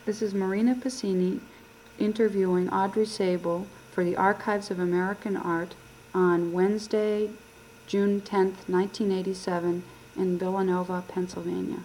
This is Marina Pacini interviewing Audrey Sable for the Archives of American Art on Wednesday, June 10th, 1987, in Villanova, Pennsylvania.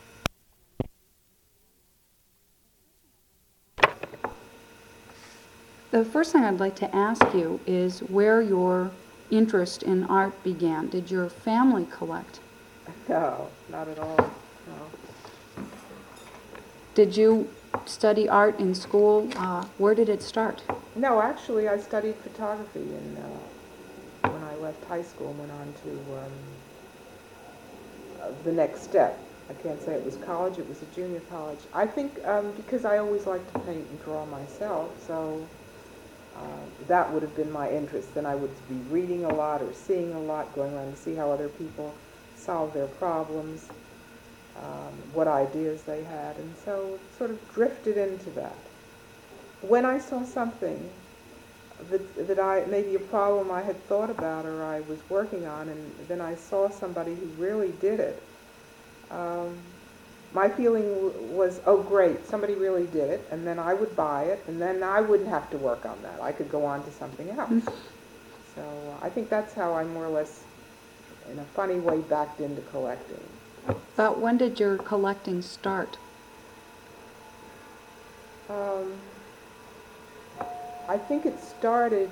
The first thing I'd like to ask you is where your interest in art began. Did your family collect? No, not at all. No. Did you study art in school? Where did it start? No, actually, I studied photography when I left high school and went on to the next step. I can't say it was college, it was a junior college. I think because I always liked to paint and draw myself, so that would have been my interest. Then I would be reading a lot or seeing a lot, going around to see how other people solve their problems, what ideas they had, and so it sort of drifted into that. When I saw something that maybe a problem I had thought about or I was working on, and then I saw somebody who really did it, my feeling was, oh great, somebody really did it, and then I would buy it, and then I wouldn't have to work on that. I could go on to something else. So I think that's how I more or less, in a funny way, backed into collecting. But when did your collecting start? I think it started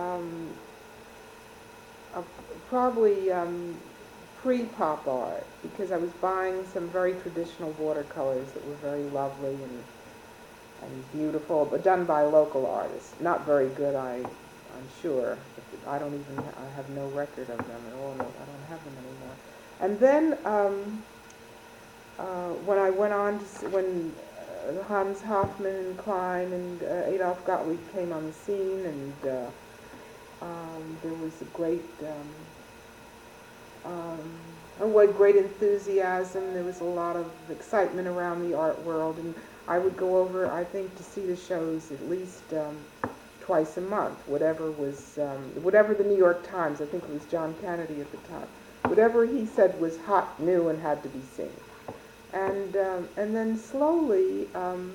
probably pre-pop art, because I was buying some very traditional watercolors that were very lovely and beautiful, but done by local artists. Not very good, I'm sure. I have no record of them at all. No, I don't have them anymore. And then when I went on to, when Hans Hofmann and Klein and Adolf Gottlieb came on the scene, and there was a great great enthusiasm. There was a lot of excitement around the art world, and I would go over, I think, to see the shows at least twice a month, whatever the New York Times, I think it was John Kennedy at the time, whatever he said was hot, new, and had to be seen. And then slowly,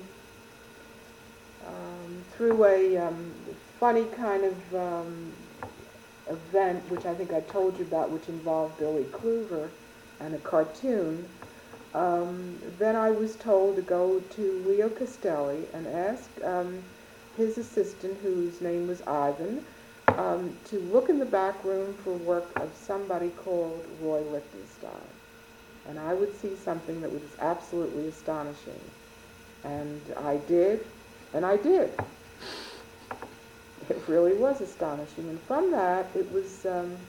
through a funny kind of event, which I think I told you about, which involved Billy Kluver and a cartoon, then I was told to go to Leo Castelli and ask his assistant, whose name was Ivan, to look in the back room for work of somebody called Roy Lichtenstein. And I would see something that was absolutely astonishing. And I did, and I did. It really was astonishing. And from that, it was,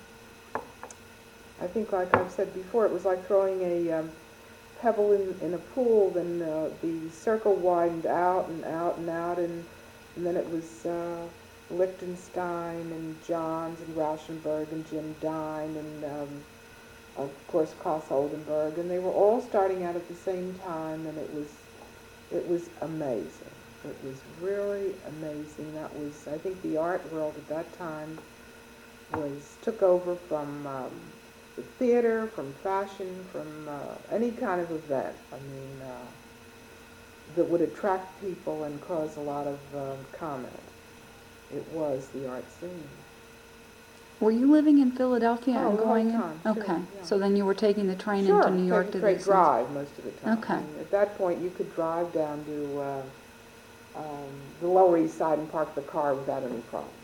I think, like I've said before, it was like throwing a pebble in a pool. Then the circle widened out and out and out, and then it was Lichtenstein and Johns and Rauschenberg and Jim Dine and of course Klaus Oldenburg, and they were all starting out at the same time, and it was amazing. It was really amazing. That was, I think, the art world at that time took over from the theater, from fashion, from any kind of event. I mean, that would attract people and cause a lot of comment. It was the art scene. Were you living in Philadelphia and going in? Time, okay, sure, yeah. So then you were taking the train into New York to the drive most of the time. Okay. And at that point, you could drive down to the Lower East Side and park the car without any problem.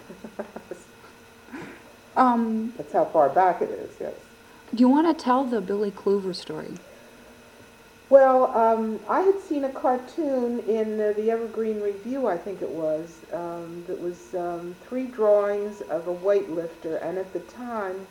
That's how far back it is, yes. Do you want to tell the Billy Kluver story? Well, I had seen a cartoon in the Evergreen Review, I think it was, that was 3 drawings of a weightlifter, and at the time,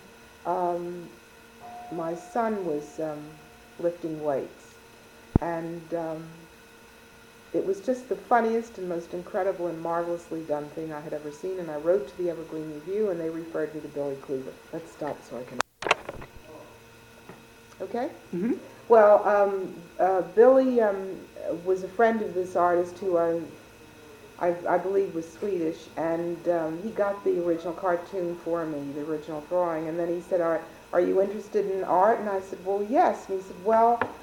my son was lifting weights, and it was just the funniest and most incredible and marvelously done thing I had ever seen, and I wrote to the Evergreen Review, and they referred me to Billy Kluver. Let's stop so I can... Okay? Mm-hmm. Well, Billy was a friend of this artist who I believe was Swedish, and he got the original cartoon for me, the original drawing, and then he said, are you interested in art? And I said, well, yes. And he said, well,